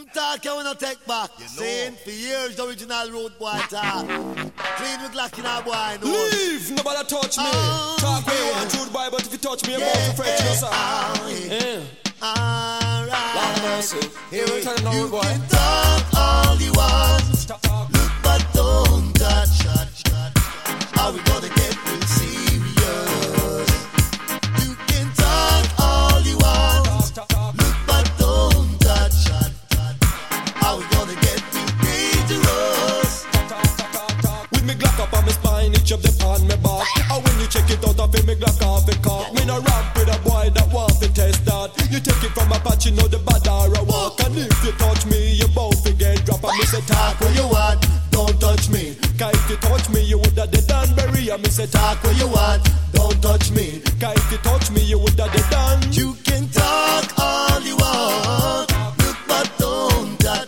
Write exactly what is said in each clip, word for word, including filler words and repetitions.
Them talk you wanna take back. You know. Saying for years the original road boy talk. Clean with Glock in our boy nose. Leave, nobody touch me. Oh, talk where yeah. you want to, boy, but if you touch me, you're Yeah, about to fret yeah, yourself. oh, yeah. Yeah. Alright. Long mercy. Here we turn You on, boy. can talk all you want. Look but don't touch. How we gonna get real serious? You can talk all you want. Look but don't touch. How we gonna get real dangerous? With me Glock up on my spine, itch up the on me back. And when you check it out, I feel me Glock off the cock. Me no ramp with a boy that want to test that. You take it from a patch, you know the bad or a walk. And if you touch me, you both forget drop. And me say talk where you want, don't touch me. Cause if you touch me, you woulda dead and bury. And me say talk where you want, don't touch me. Cause if you touch me, you woulda dead and. You can talk all you want. Look but don't touch.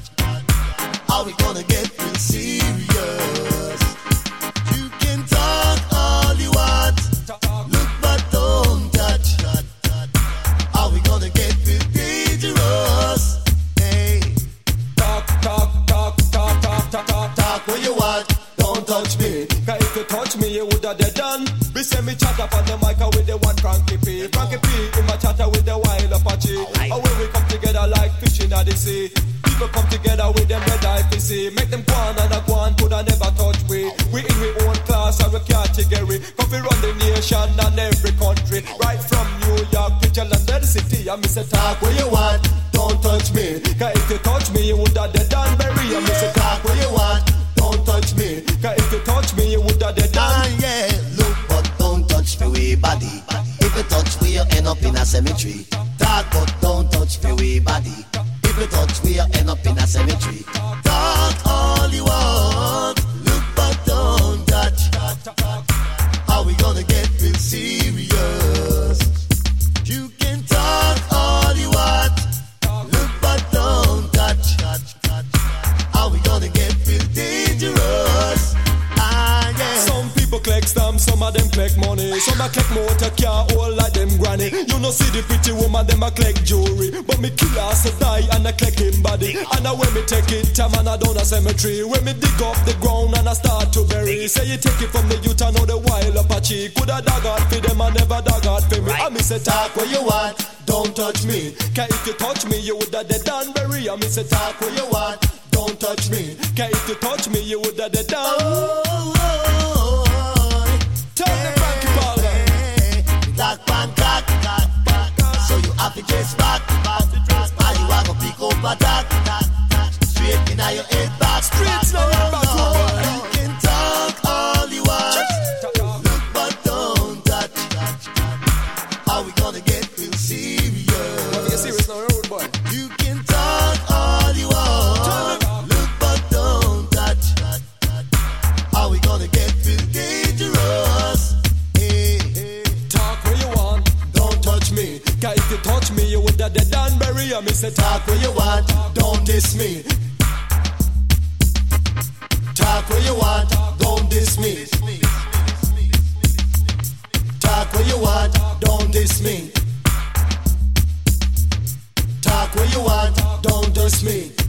How we gonna get real serious? You can talk all you want. Look but don't touch. How we gonna get real dangerous? Hey, Talk, talk, talk, talk, talk, talk, talk. talk what you want. Don't touch me. Cause if you touch me, you woulda dead done. We say me chat up on the mic with the one Frankie P. Frankie P in my chatter with the wild Apache. And when we come together like fishing at the sea, people come together with them red eye P C. Make them go on and a go on, coulda never touch we. We in we own class and we category. Come we run the nation and every country. Right from New York to London City. And me say talk What you want? Don't touch me. Cause if you touch me, you woulda dead and bury. And me say Talk what you want. Don't touch me. cause if you touch me, you woulda dead Ah, and. yeah. Look, but don't touch me we body. If you touch me, you end up in a cemetery. Talk, but don't touch me we body. If you touch me, you end up in a cemetery. Talk all you want. Look, but don't touch. How we gonna get real serious? You can talk all you want. Look, but don't touch. How we gonna get real dangerous? Ah, yeah. Some people collect stamps, some of them collect money. Some a collect motor car, all like them granny. You know see the pretty woman, them a collect jewelry. But me kill her, so die, and I collect him body. And now when me take it, time and I down a cemetery. When me dig up the ground and I start to bury. Say you take it from the youth, I know the wild Apache. Coulda dog out for them, and never dog out for me. Right. And me say talk Talk what you want. Don't touch me. cause if you touch me, you woulda dead and bury. And me say talk Talk what you want. Don't touch me. cause if you touch me, you woulda dead and. Oh, oh, oh, oh. Turn the Frankie Paul down. Hey, Black pan cock, cock, cock. So you have to chase back, back, back. And you have to pick up a that, that, that. Straight in your head back. Streets now run back, Oh, boy. you can talk all you want. Look but don't touch. How we gonna get real Wanna serious? get serious now, road boy. You can talk all you want. Look but don't touch. How we gonna get real dangerous? Hey, hey. Talk where you want, Don't touch me. cause if you touch me, you woulda dead and bury. And me say talk Talk where you want. Don't diss me. Talk where you want. Don't diss me. Talk where you want. Don't diss me. Talk where you want. Don't diss me.